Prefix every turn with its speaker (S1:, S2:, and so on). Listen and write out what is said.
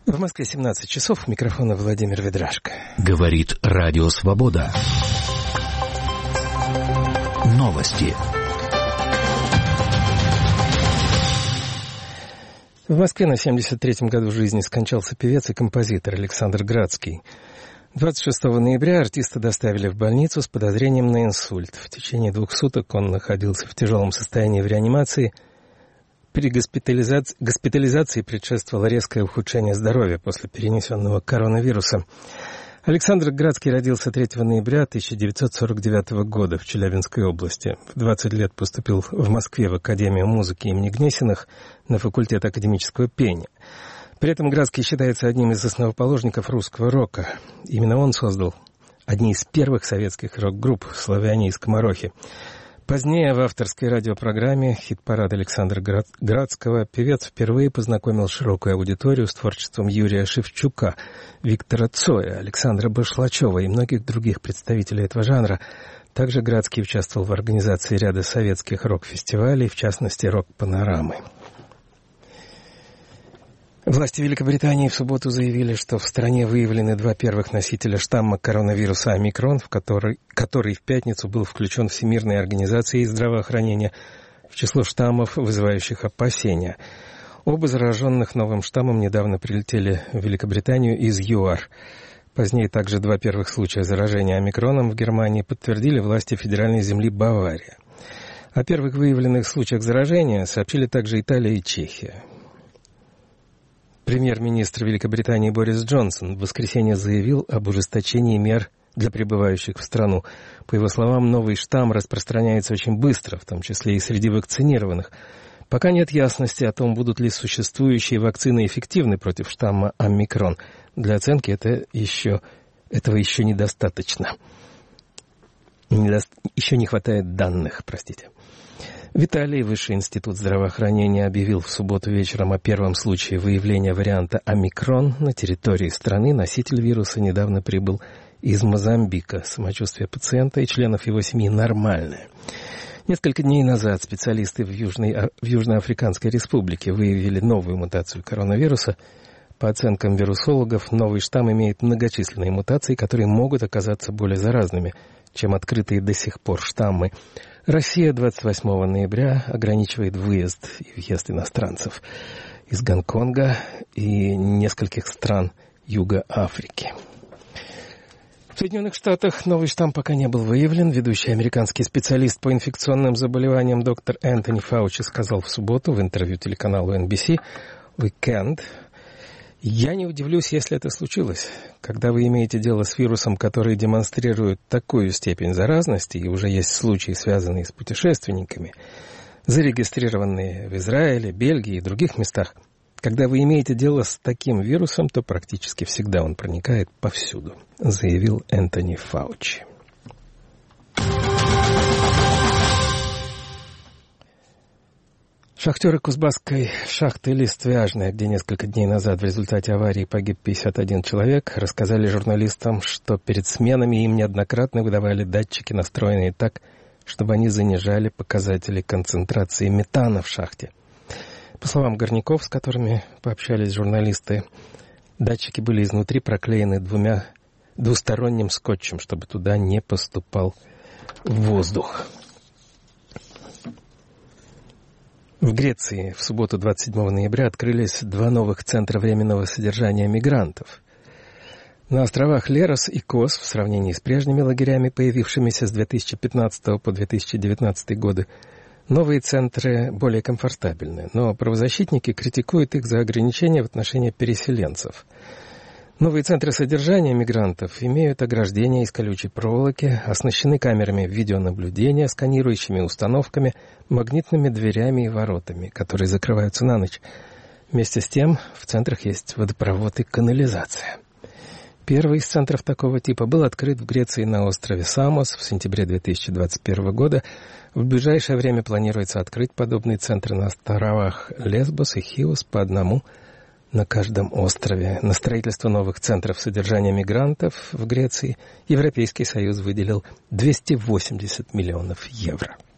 S1: В Москве 17 часов. Микрофон Владимир Ведрашко.
S2: Говорит Радио Свобода. Новости.
S1: В Москве на 73-м году жизни скончался певец и композитор Александр Градский. 26 ноября артиста доставили в больницу с подозрением на инсульт. В течение 2 суток он находился в тяжелом состоянии в реанимации. При госпитализации предшествовало резкое ухудшение здоровья после перенесенного коронавируса. Александр Градский родился 3 ноября 1949 года в Челябинской области. В 20 лет поступил в Москве в Академию музыки имени Гнесиных на факультет академического пения. При этом Градский считается одним из основоположников русского рока. Именно он создал одни из первых советских рок-групп «Славяне» и «Скоморохи». Позднее в авторской радиопрограмме «Хит-парад» Александра Градского певец впервые познакомил широкую аудиторию с творчеством Юрия Шевчука, Виктора Цоя, Александра Башлачева и многих других представителей этого жанра. Также Градский участвовал в организации ряда советских рок-фестивалей, в частности «Рок-панорамы». Власти Великобритании в субботу заявили, что в стране выявлены 2 первых носителя штамма коронавируса омикрон, который в пятницу был включен Всемирной организацией здравоохранения в число штаммов, вызывающих опасения. Оба зараженных новым штаммом недавно прилетели в Великобританию из ЮАР. Позднее также 2 первых случая заражения омикроном в Германии подтвердили власти федеральной земли Бавария. О первых выявленных случаях заражения сообщили также Италия и Чехия. Премьер-министр Великобритании Борис Джонсон в воскресенье заявил об ужесточении мер для прибывающих в страну. По его словам, новый штамм распространяется очень быстро, в том числе и среди вакцинированных. Пока нет ясности о том, будут ли существующие вакцины эффективны против штамма омикрон. Для оценки этого еще недостаточно. Еще не хватает данных, В Италии Высший институт здравоохранения объявил в субботу вечером о первом случае выявления варианта омикрон на территории страны. Носитель вируса недавно прибыл из Мозамбика. Самочувствие пациента и членов его семьи нормальное. Несколько дней назад специалисты в Южноафриканской республике выявили новую мутацию коронавируса. По оценкам вирусологов, новый штамм имеет многочисленные мутации, которые могут оказаться более заразными, чем открытые до сих пор штаммы. Россия 28 ноября ограничивает выезд и въезд иностранцев из Гонконга и нескольких стран Юга Африки. В Соединенных Штатах новый штамм пока не был выявлен. Ведущий американский специалист по инфекционным заболеваниям доктор Энтони Фаучи сказал в субботу в интервью телеканалу NBC Weekend: «Я не удивлюсь, если это случилось. Когда вы имеете дело с вирусом, который демонстрирует такую степень заразности, и уже есть случаи, связанные с путешественниками, зарегистрированные в Израиле, Бельгии и других местах, когда вы имеете дело с таким вирусом, то практически всегда он проникает повсюду», заявил Энтони Фаучи. Шахтеры Кузбасской шахты «Листвяжная», где несколько дней назад в результате аварии погиб 51 человек, рассказали журналистам, что перед сменами им неоднократно выдавали датчики, настроенные так, чтобы они занижали показатели концентрации метана в шахте. По словам горняков, с которыми пообщались журналисты, датчики были изнутри проклеены двусторонним скотчем, чтобы туда не поступал воздух. В Греции в субботу 27 ноября открылись 2 новых центра временного содержания мигрантов. На островах Лерос и Кос, в сравнении с прежними лагерями, появившимися с 2015 по 2019 годы, новые центры более комфортабельны, но правозащитники критикуют их за ограничения в отношении переселенцев. Новые центры содержания мигрантов имеют ограждения из колючей проволоки, оснащены камерами видеонаблюдения, сканирующими установками, магнитными дверями и воротами, которые закрываются на ночь. Вместе с тем в центрах есть водопровод и канализация. Первый из центров такого типа был открыт в Греции на острове Самос в сентябре 2021 года. В ближайшее время планируется открыть подобные центры на островах Лесбос и Хиос по одному на каждом острове. На строительство новых центров содержания мигрантов в Греции Европейский Союз выделил 280 миллионов евро.